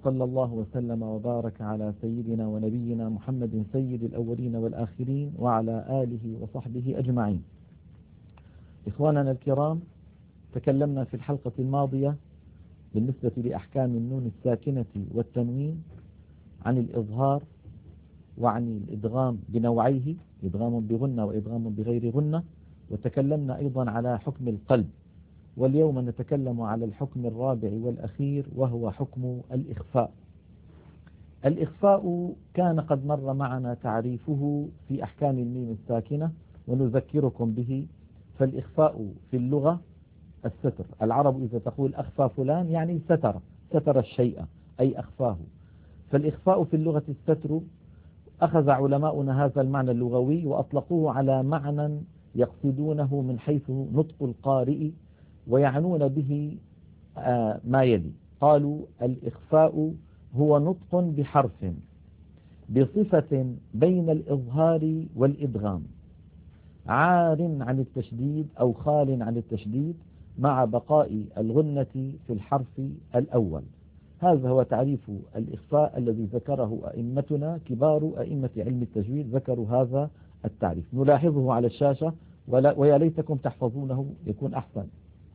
صلى الله وسلم وبارك على سيدنا ونبينا محمد سيد الأولين والآخرين وعلى آله وصحبه أجمعين. إخواننا الكرام، تكلمنا في الحلقة الماضية بالنسبة لأحكام النون الساكنة والتنوين عن الإظهار وعن الإدغام بنوعيه، إدغام بغنة وإدغام بغير غنة، وتكلمنا أيضا على حكم القلب. واليوم نتكلم على الحكم الرابع والأخير وهو حكم الإخفاء. الإخفاء كان قد مر معنا تعريفه في أحكام الميم الساكنة ونذكركم به. فالإخفاء في اللغة الستر. العرب إذا تقول أخفى فلان يعني ستر الشيء أي أخفاه. فالإخفاء في اللغة الستر. أخذ علماؤنا هذا المعنى اللغوي وأطلقوه على معنى يقصدونه من حيث نطق القارئ، ويعنون به ما يلي. قالوا الإخفاء هو نطق بحرف بصفة بين الإظهار والإدغام، عار عن التشديد أو خال عن التشديد مع بقاء الغنة في الحرف الأول. هذا هو تعريف الإخفاء الذي ذكره أئمتنا كبار أئمة علم التجويد، ذكروا هذا التعريف. نلاحظه على الشاشة ويا ليتكم تحفظونه يكون أحسن.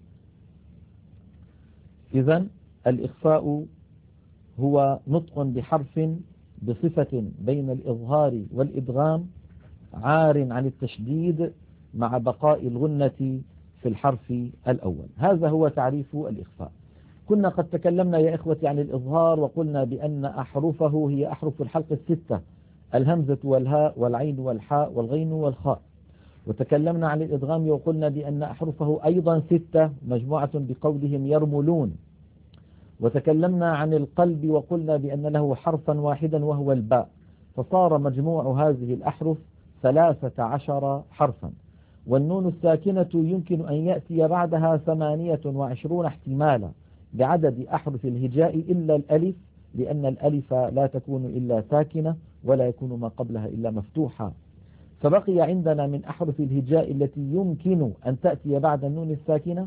إذن الإخفاء هو نطق بحرف بصفة بين الإظهار والإدغام، عار عن التشديد مع بقاء الغنة في الحرف الأول. هذا هو تعريف الإخفاء. كنا قد تكلمنا يا إخوتي عن الإظهار وقلنا بأن أحرفه هي أحرف الحلق الستة: الهمزة والهاء والعين والحاء والغين والخاء. وتكلمنا عن الإدغام وقلنا بأن أحرفه أيضا ستة مجموعة بقولهم يرملون. وتكلمنا عن القلب وقلنا بأن له حرفا واحدا وهو الباء، فصار مجموع هذه الأحرف 13 حرفا. والنون الساكنة يمكن أن يأتي بعدها 28 احتمالا بعدد أحرف الهجاء إلا الألف، لأن الألف لا تكون إلا ساكنة ولا يكون ما قبلها إلا مفتوحا. فبقي عندنا من أحرف الهجاء التي يمكن أن تأتي بعد النون الساكنة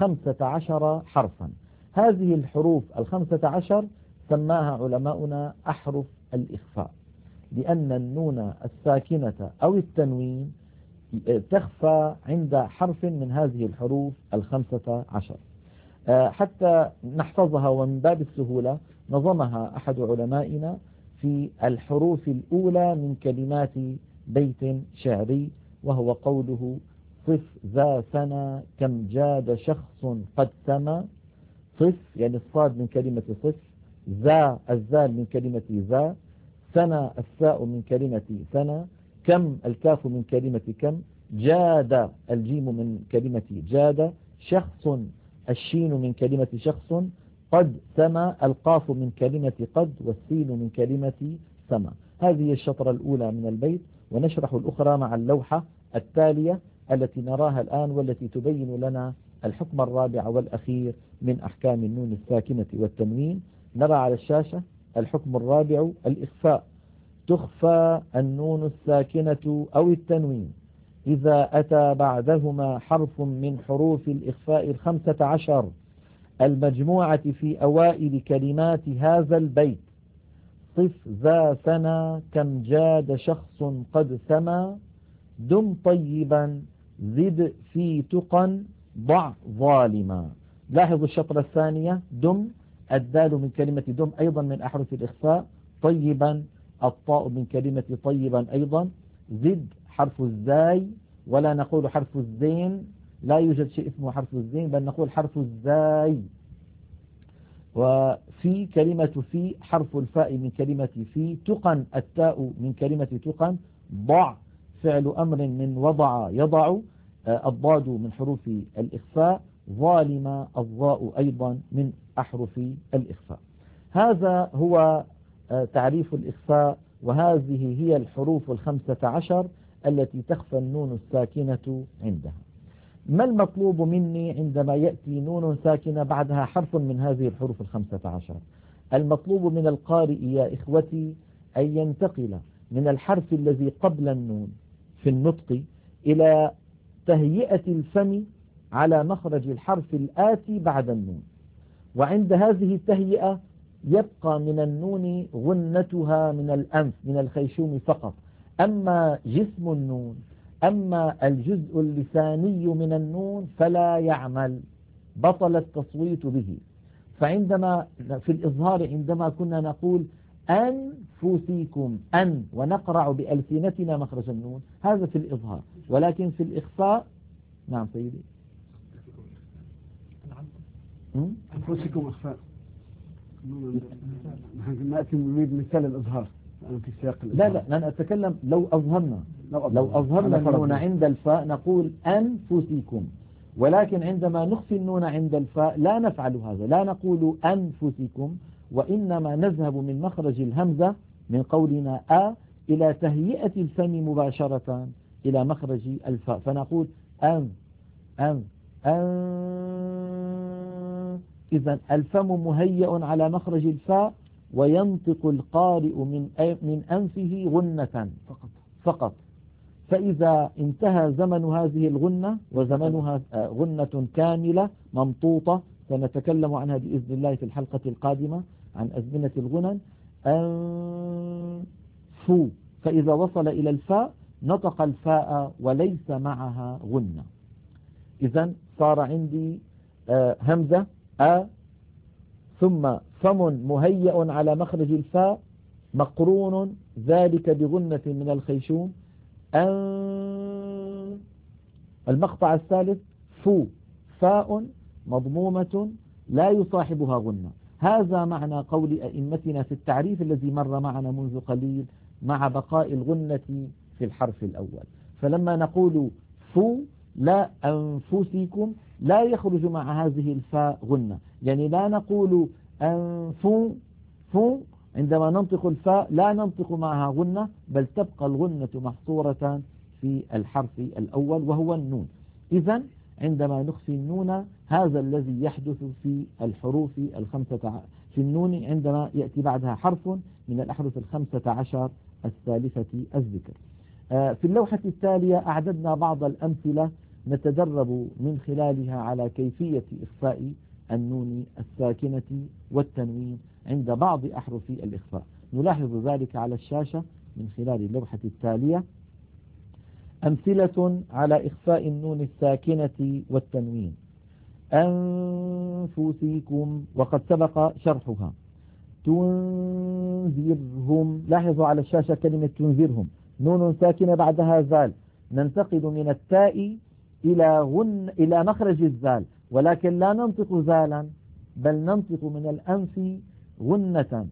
15 حرفا. هذه الحروف 15 سماها علماؤنا أحرف الإخفاء، لأن النون الساكنة أو التنوين تخفى عند حرف من هذه الحروف 15. حتى نحفظها ومن باب السهولة نظمها أحد علمائنا في الحروف الأولى من كلمات بيت شعري، وهو قوله: صف ذا سنة كم جاد شخص قد سما. صف يعني الصاد من كلمة صف، ذا الزال من كلمة ذا، سنة الساء من كلمة سنة، كم الكاف من كلمة كم، جاد الجيم من كلمة جاد، شخص الشين من كلمة شخص، قد سما القاف من كلمة قد، والسين من كلمة سما. هذه الشطرة الأولى من البيت، ونشرح الأخرى مع اللوحة التالية التي نراها الآن والتي تبين لنا الحكم الرابع والأخير من أحكام النون الساكنة والتنوين. نرى على الشاشة الحكم الرابع: الإخفاء. تخفى النون الساكنة أو التنوين إذا أتى بعدهما حرف من حروف الإخفاء 15 المجموعة في أوائل كلمات هذا البيت: صف ذا سنة كم جاد شخص قد سما، دم طيبا زد في تقا ضع ظالما. لاحظوا الشطرة الثانية: دم الدال من كلمة دم أيضا من أحرف الإخفاء، طيبا الطاء من كلمة طيبا أيضا، زد حرف الزاي ولا نقول حرف الزين، لا يوجد شيء اسمه حرف الزين بل نقول حرف الزاي. وفي كلمة في حرف الفاء من كلمة في، تقن التاء من كلمة تقن، ضع فعل أمر من وضع يضع، الضاد من حروف الإخفاء، ظالم الضاء أيضا من أحرف الإخفاء. هذا هو تعريف الإخفاء، وهذه هي الحروف 15 التي تخفى النون الساكنة عندها. ما المطلوب مني عندما يأتي نون ساكنة بعدها حرف من هذه الحروف 15؟ المطلوب من القارئ يا إخوتي أن ينتقل من الحرف الذي قبل النون في النطق إلى تهيئة الفم على مخرج الحرف الآتي بعد النون، وعند هذه التهيئة يبقى من النون غنتها من الأنف من الخيشوم فقط. أما جسم النون، أما الجزء اللساني من النون فلا يعمل، بطل التصويت به. فعندما في الإظهار عندما كنا نقول أنفسكم أن ونقرع بألسنتنا مخرج النون، هذا في الإظهار. ولكن في الإخفاء، نعم سيدي، أنفسكم إخفاء. نأتي نريد مثال الإظهار في سياق الإظهار. لا لن أتكلم لو أظهرنا النون عند الفاء نقول أنفسكم، ولكن عندما نخفي النون عند الفاء لا نفعل هذا، لا نقول أنفسكم، وإنما نذهب من مخرج الهمزة من قولنا إلى تهيئة الفم مباشرة إلى مخرج الفاء، فنقول أن. إذن الفم مهيئ على مخرج الفاء، وينطق القارئ من أنفه غنة فقط. فإذا انتهى زمن هذه الغنة، وزمنها غنة كاملة ممطوطة سنتكلم عنها بإذن الله في الحلقة القادمة عن أزمنة الغنن، فو، فإذا وصل إلى الفاء نطق الفاء وليس معها غنة. إذن صار عندي همزة ثم فم مهيئ على مخرج الفاء مقرون ذلك بغنة من الخيشوم، المقطع الثالث فو، فاء مضمومة لا يصاحبها غنة. هذا معنى قول أئمتنا في التعريف الذي مر معنا منذ قليل مع بقاء الغنة في الحرف الأول. فلما نقول فو لا أنفسكم لا يخرج مع هذه الفاء غنة، يعني لا نقول أنفو فو عندما ننطق الفاء لا ننطق معها غنة، بل تبقى الغنة محصورة في الحرف الأول وهو النون. إذن عندما نخفي النون هذا الذي يحدث في الحروف الخمسة في النون عندما يأتي بعدها حرف من الأحرف 15 الثالثة الذكر. في اللوحة التالية أعددنا بعض الأمثلة نتدرب من خلالها على كيفية إخفاء النون الساكنة والتنوين عند بعض أحرف الإخفاء. نلاحظ ذلك على الشاشة من خلال اللوحة التالية. أمثلة على إخفاء النون الساكنة والتنوين: أنفسكم، وقد سبق شرحها. تنذرهم، لاحظوا على الشاشة كلمة تنذرهم، نون ساكنة بعدها زال، ننتقل من التاء إلى مخرج الزال، ولكن لا ننطق زالا بل ننطق من الأنف غنة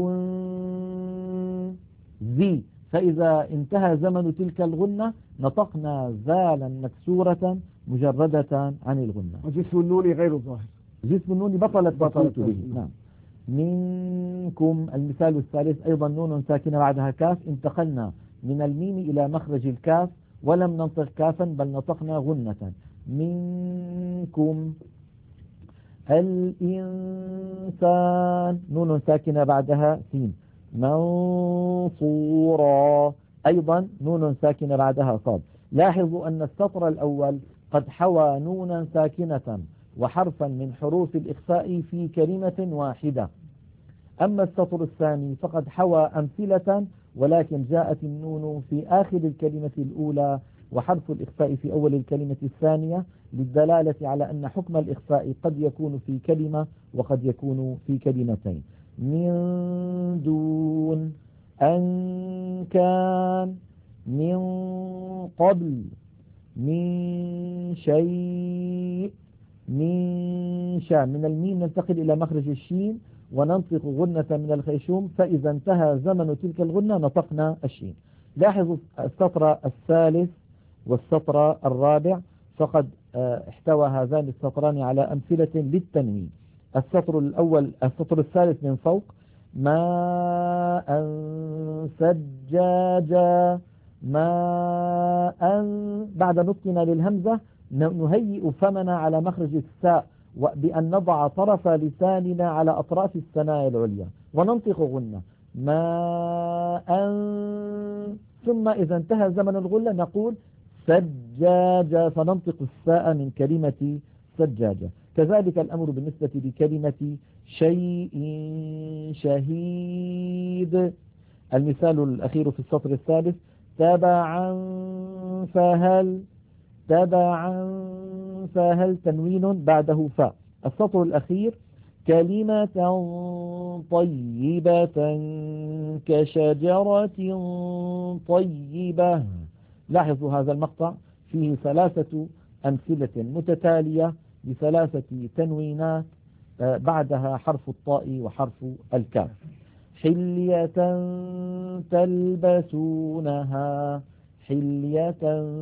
تنذي، فإذا انتهى زمن تلك الغنة نطقنا زالا مكسورة مجردة عن الغنة. وجسم النون غير الظاهر، جسم النون بطلت به. نعم. منكم، المثال الثالث أيضا نون ساكنة بعدها كاف، انتقلنا من الميم إلى مخرج الكاف ولم ننطق كافا بل نطقنا غنة. منكم. الإنسان، نون ساكنة بعدها سين. منصورا، أيضا نون ساكنة بعدها صاد. لاحظوا أن السطر الأول قد حوى نونا ساكنة وحرفا من حروف الإخفاء في كلمة واحدة. أما السطر الثاني فقد حوى أمثلة، ولكن جاءت النون في آخر الكلمة الأولى وحرف الإخفاء في أول الكلمة الثانية، للدلالة على أن حكم الإخفاء قد يكون في كلمة وقد يكون في كلمتين. من دون، أن كان، من قبل، من شيء، من شاء. من الميم ننتقل إلى مخرج الشين وننطق غنة من الخيشوم، فإذا انتهى زمن تلك الغنة نطقنا الشين. لاحظوا السطر الثالث والسطر الرابع فقد احتوى هذان السطران على أمثلة للتنوين. السطر الأول، السطر الثالث من فوق: ماء سجاجا، ماء، بعد نطقنا للهمزة نهيئ فمنا على مخرج الساء بأن نضع طرف لساننا على أطراف الثنايا العليا وننطق غنة ماء، ثم إذا انتهى زمن الغلة نقول سجاجة فننطق الساء من كلمة سجاجة. كذلك الأمر بالنسبة لكلمة شيء شهيد. المثال الأخير في السطر الثالث: تبعا فهل، تبعا فهل تنوين بعده فاء. السطر الأخير: كلمة طيبة كشجرة طيبة. لاحظوا هذا المقطع فيه 3 أمثلة متتالية بثلاثة تنوينات بعدها حرف الطاء وحرف الكاف. حلية تلبسونها، حلية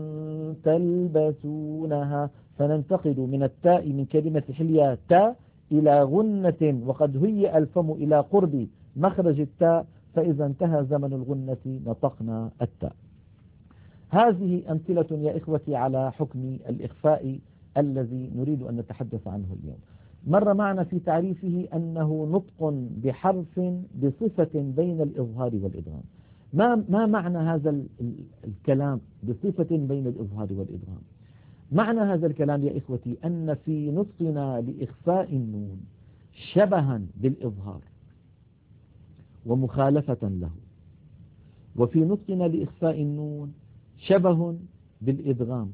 تلبسونها. فننتقل من التاء من كلمة حلية تاء إلى غنة، وقد هيئ الفم إلى قرب مخرج التاء، فإذا انتهى زمن الغنة نطقنا التاء. هذه أمثلة يا إخوتي على حكم الإخفاء الذي نريد أن نتحدث عنه اليوم. مر معنا في تعريفه أنه نطق بحرف بصفة بين الإظهار والإدغام. ما معنى هذا الكلام بصفة بين الإظهار والإدغام؟ معنى هذا الكلام يا إخوتي أن في نطقنا لإخفاء النون شبها بالإظهار ومخالفة له، وفي نطقنا لإخفاء النون شبه بالإدغام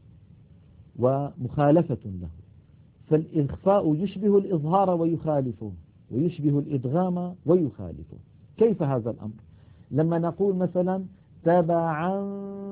ومخالفة له. فالإخفاء يشبه الإظهار ويخالفه، ويشبه الإدغام ويخالفه. كيف هذا الأمر؟ لما نقول مثلا تبعا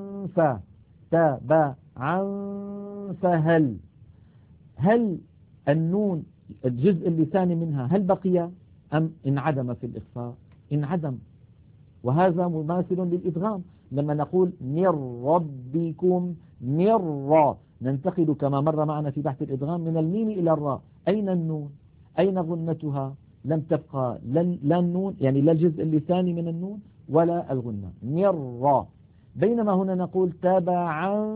تبعا فهل، هل النون الجزء اللساني منها هل بقي أم انعدم في الإخفاء؟ انعدم، وهذا مماثل للإدغام. لما نقول من ربكم من ننتقل كما مر معنا في بحث الإدغام من الميم إلى الراء. أين النون؟ أين غنتها؟ لم تبقى لا النون، يعني لا الجزء اللساني من النون ولا الغنة. من بينما هنا نقول تبعا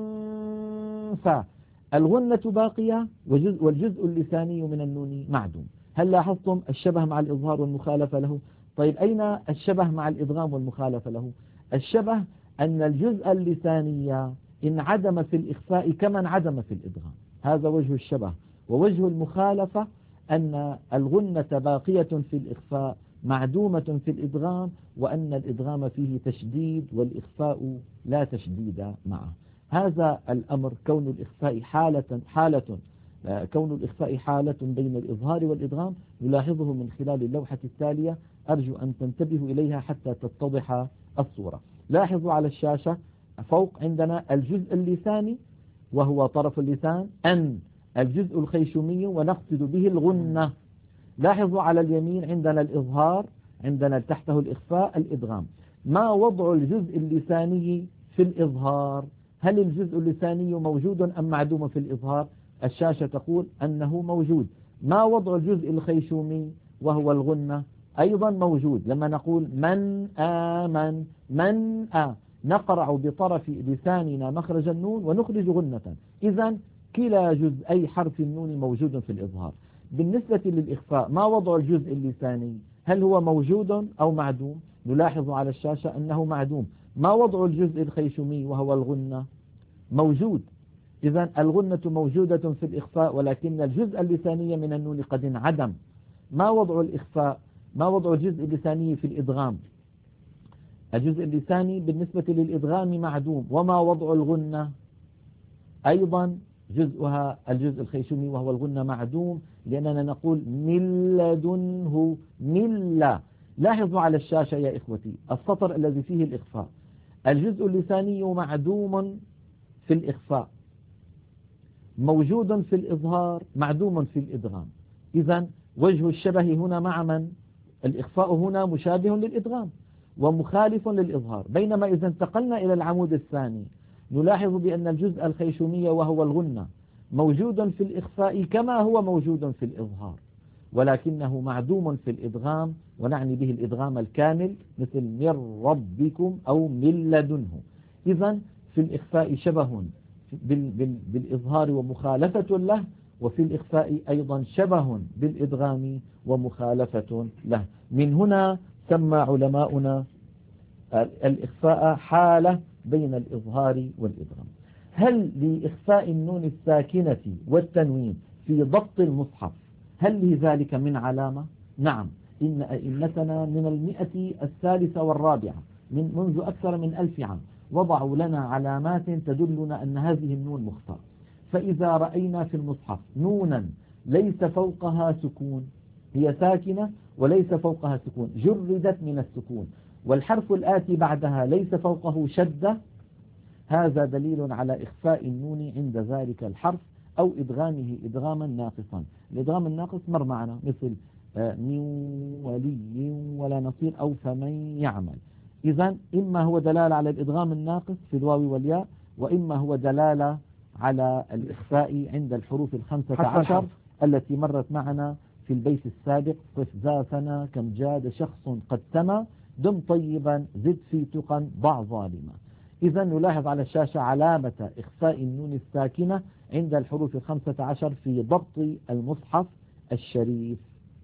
الغنة باقية والجزء اللساني من النون معدوم. هل لاحظتم الشبه مع الإظهار والمخالفة له؟ طيب أين الشبه مع الإدغام والمخالفة له؟ الشبه أن الجزء اللساني انعدم في الإخفاء كما انعدم في الإدغام، هذا وجه الشبه. ووجه المخالفة أن الغنة باقية في الإخفاء معدومة في الإدغام، وأن الإدغام فيه تشديد والإخفاء لا تشديد معه. هذا الأمر كون الإخفاء كون الإخفاء حالة بين الإظهار والإدغام نلاحظه من خلال اللوحة التالية، أرجو أن تنتبهوا إليها حتى تتضح الصورة. لاحظوا على الشاشة فوق عندنا الجزء اللساني وهو طرف اللسان، أن الجزء الخيشومي ونقصد به الغنة. لاحظوا على اليمين عندنا الإظهار، عندنا تحته الإخفاء الإدغام. ما وضع الجزء اللساني في الإظهار؟ هل الجزء اللساني موجود أم معدوم في الإظهار؟ الشاشة تقول أنه موجود. ما وضع الجزء الخيشومي وهو الغنة؟ أيضا موجود. لما نقول من آمن من نقرع بطرف لساننا مخرج النون ونخرج غنة. إذن كلا جزءي حرف النون موجود في الإظهار. بالنسبة للإخفاء ما وضع الجزء اللساني؟ هل هو موجود أو معدوم؟ نلاحظ على الشاشة أنه معدوم. ما وضع الجزء الخيشومي وهو الغنة؟ موجود. إذن الغنة موجودة في الإخفاء، ولكن الجزء اللساني من النون قد انعدم. ما وضع الإخفاء؟ ما وضع الجزء اللساني في الإدغام؟ الجزء اللساني بالنسبة للإدغام معدوم. وما وضع الغنة؟ أيضا جزءها الجزء الخيشومي وهو الغنة معدوم، لأننا نقول من لدنه ملة. لاحظوا على الشاشة يا إخوتي السطر الذي فيه الإخفاء، الجزء اللساني معدوم في الإخفاء، موجود في الإظهار، معدوم في الإدغام. إذن وجه الشبه هنا مع من؟ الإخفاء هنا مشابه للإدغام ومخالف للإظهار. بينما إذا انتقلنا إلى العمود الثاني نلاحظ بأن الجزء الخيشومي وهو الغنة موجود في الإخفاء كما هو موجود في الإظهار، ولكنه معدوم في الإدغام، ونعني به الإدغام الكامل مثل من ربكم أو من لدنه. إذن في الإخفاء شبه بالإظهار ومخالفة له، وفي الإخفاء أيضا شبه بالإدغام ومخالفة له. من هنا سمى علماؤنا الإخفاء حالة بين الإظهار والإدغام. هل لإخفاء النون الساكنة والتنوين في ضبط المصحف، هل لذلك من علامة؟ نعم، إن أئمتنا من 103 منذ أكثر من 1000 عام وضعوا لنا علامات تدلنا أن هذه النون مخطئة. فإذا رأينا في المصحف نونا ليس فوقها سكون، هي ساكنة وليس فوقها سكون، جردت من السكون، والحرف الآتي بعدها ليس فوقه شدة، هذا دليل على إخفاء النون عند ذلك الحرف أو إدغامه إدغاما ناقصا. الإدغام الناقص مر معنا مثل من ولي ولا نصير أو فمن يعمل. إذن إما هو دلالة على الإدغام الناقص في الواو والياء، وإما هو دلالة على الإخفاء عند الحروف 15 التي مرت معنا في البيت السابق. صف ذاتنا كم جاد شخص قد تم، دم طيبا زد في تقا ضع ظالما. إذا نلاحظ على الشاشة علامة إخفاء النون الساكنة عند الحروف 15 في ضبط المصحف الشريف.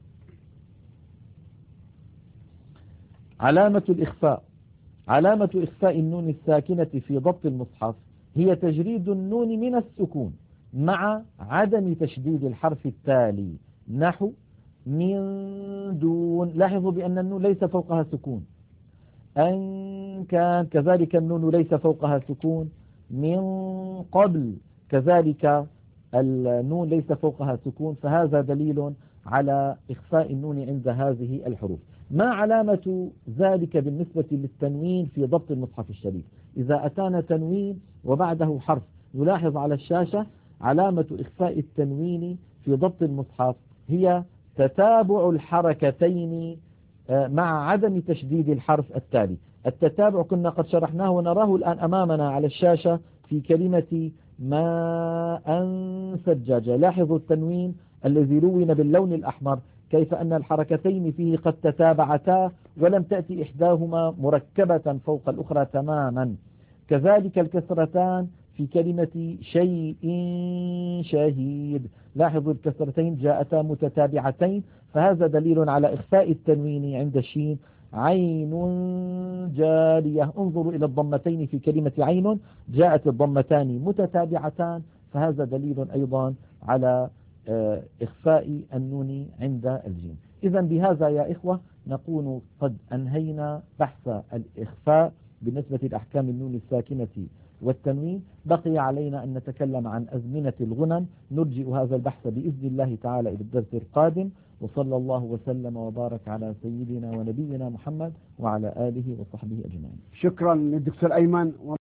علامة الإخفاء. علامة إخفاء النون الساكنة في ضبط المصحف هي تجريد النون من السكون مع عدم تشديد الحرف التالي، نحو من دون. لاحظوا بأن النون ليس فوقها سكون. أن كان كذلك النون ليس فوقها سكون. من قبل كذلك النون ليس فوقها سكون، فهذا دليل على إخفاء النون عند هذه الحروف. ما علامة ذلك بالنسبة للتنوين في ضبط المصحف الشريف؟ إذا أتانا تنوين وبعده حرف، نلاحظ على الشاشة علامة إخفاء التنوين في ضبط المصحف هي تتابع الحركتين مع عدم تشديد الحرف التالي. التتابع كنا قد شرحناه ونراه الآن أمامنا على الشاشة في كلمة ماء سجاجة. لاحظوا التنوين الذي لون باللون الأحمر، كيف أن الحركتين فيه قد تتابعتا ولم تأتي إحداهما مركبة فوق الأخرى تماما. كذلك الكسرتان في كلمة شيء شهيد، لاحظوا الكسرتين جاءتا متتابعتين، فهذا دليل على إخفاء التنوين عند الشين. عين جارية، انظروا إلى الضمتين في كلمة عين، جاءت الضمتان متتابعتان، فهذا دليل أيضا على إخفاء النون عند الجيم. إذا بهذا يا إخوة نكون قد أنهينا بحث الإخفاء بالنسبة لأحكام النون الساكنة والتنوين. بقي علينا أن نتكلم عن أزمنة الغنن، نرجئ هذا البحث بإذن الله تعالى إلى الدرس القادم، وصلى الله وسلم وبارك على سيدنا ونبينا محمد وعلى آله وصحبه أجمعين. شكرا للدكتور أيمن.